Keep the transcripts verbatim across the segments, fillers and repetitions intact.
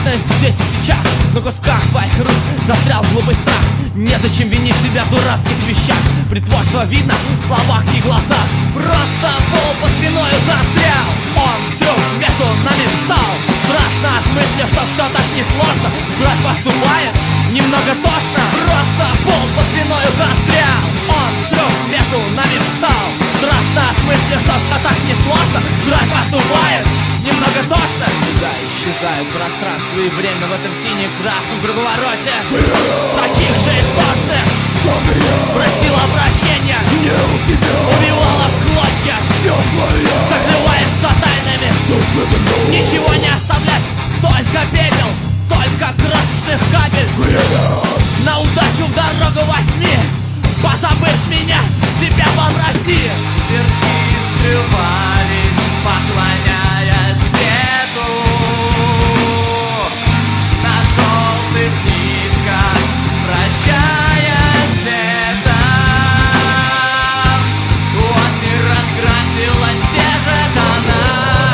Вечность здесь и сейчас, на кусках твоих рук застрял глупый страх. Незачем винить себя в дурацких вещах. Притворство видно в словах и глазах. Просто пол под спиною застрял. Он вдруг между нами встал. Страшно от мысли, что все так несложно. Враг поступает немного тошно. Просто пол под спиною застрял. Он вдруг между нами встал. Страшно от мысли, что все так несложно. Враг поступает немного тошно. Сюда исчезают пространство и время в этом сине-красном круговороте. Таких же истошных просила прощения, убивала в клочья, закрывается тайнами. Ничего не оставлять, только пепел, только крошечных капель. На удачу в дорогу возьми, позабыв меня, тебя попроси. Сверхи скрывались, поклоняясь свету. На желтых нитках прощаясь летом. Вот и разкрасилась те же тона.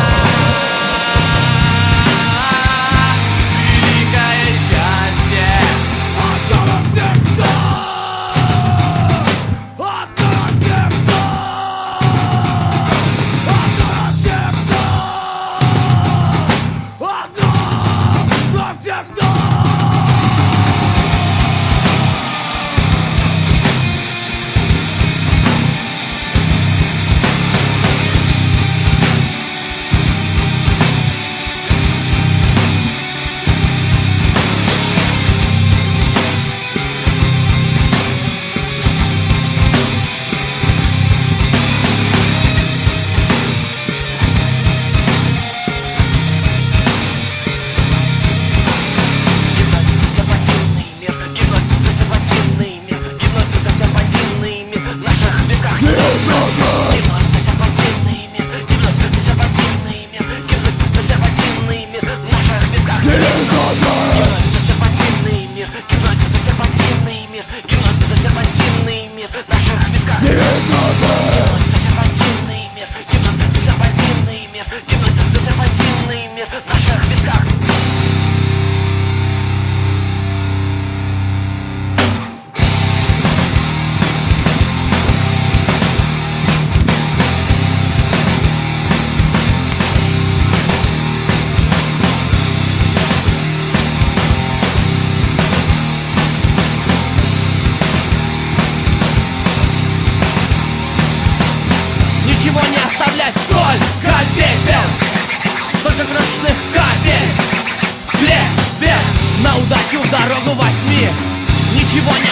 Великое счастье одно навсегда. Одно навсегда. Одно навсегда. Одно навсегда. Ничего не оставлять, только пепел, только крошечных капель. Свет, свет, на удачу в дорогу возьми. Ничего не